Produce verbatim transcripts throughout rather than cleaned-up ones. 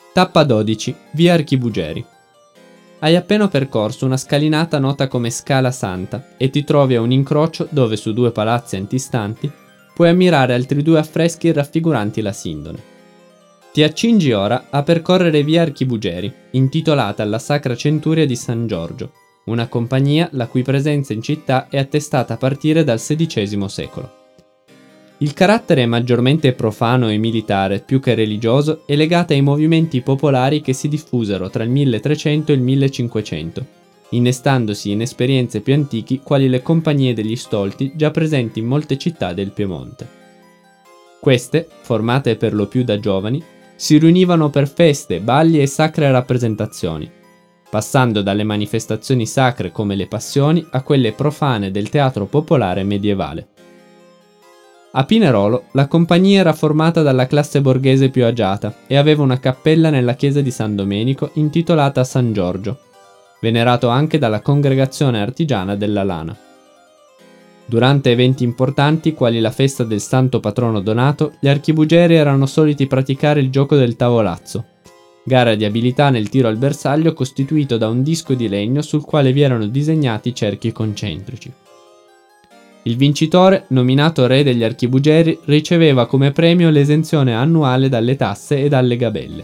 Tappa dodici. Via Archibugeri. Hai appena percorso una scalinata nota come Scala Santa e ti trovi a un incrocio dove su due palazzi antistanti puoi ammirare altri due affreschi raffiguranti la Sindone. Ti accingi ora a percorrere via Archibugeri, intitolata alla Sacra Centuria di San Giorgio, una compagnia la cui presenza in città è attestata a partire dal sedicesimo secolo. Il carattere maggiormente profano e militare, più che religioso, è legato ai movimenti popolari che si diffusero tra il milletrecento e il millecinquecento, innestandosi in esperienze più antichi quali le compagnie degli stolti già presenti in molte città del Piemonte. Queste, formate per lo più da giovani, si riunivano per feste, balli e sacre rappresentazioni, passando dalle manifestazioni sacre come le passioni a quelle profane del teatro popolare medievale. A Pinerolo la compagnia era formata dalla classe borghese più agiata e aveva una cappella nella chiesa di San Domenico intitolata San Giorgio, venerato anche dalla congregazione artigiana della Lana. Durante eventi importanti quali la festa del santo patrono Donato, gli archibugeri erano soliti praticare il gioco del tavolazzo, gara di abilità nel tiro al bersaglio costituito da un disco di legno sul quale vi erano disegnati cerchi concentrici. Il vincitore, nominato re degli archibugeri, riceveva come premio l'esenzione annuale dalle tasse e dalle gabelle.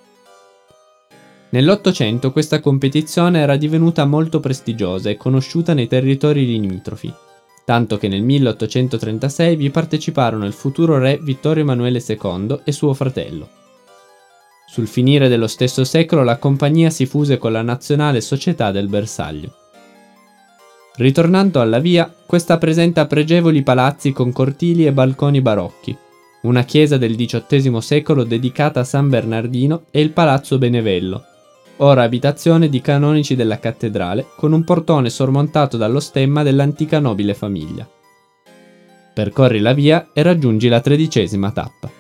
Nell'Ottocento questa competizione era divenuta molto prestigiosa e conosciuta nei territori limitrofi, tanto che nel milleottocentotrentasei vi parteciparono il futuro re Vittorio Emanuele secondo e suo fratello. Sul finire dello stesso secolo la compagnia si fuse con la Nazionale Società del Bersaglio. Ritornando alla via, questa presenta pregevoli palazzi con cortili e balconi barocchi, una chiesa del diciottesimo secolo dedicata a San Bernardino e il Palazzo Benevello, ora abitazione di canonici della cattedrale, con un portone sormontato dallo stemma dell'antica nobile famiglia. Percorri la via e raggiungi la tredicesima tappa.